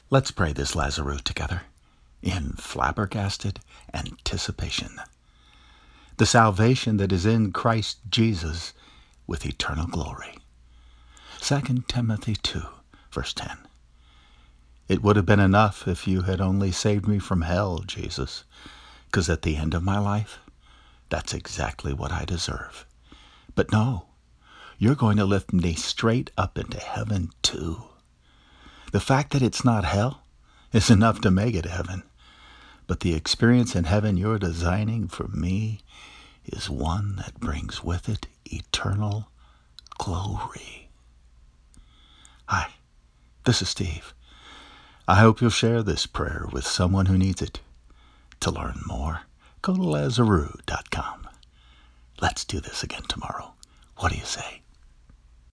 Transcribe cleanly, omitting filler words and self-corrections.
Let's pray this Lazarus together in flabbergasted anticipation. The salvation that is in Christ Jesus with eternal glory. 2 Timothy 2, verse 10. It would have been enough if you had only saved me from hell, Jesus, because at the end of my life, that's exactly what I deserve. But no, you're going to lift me straight up into heaven too. The fact that it's not hell is enough to make it heaven. But the experience in heaven you're designing for me is one that brings with it eternal glory. Hi, this is Steve. I hope you'll share this prayer with someone who needs it. To learn more, go to Lazarus.com. Let's do this again tomorrow. What do you say?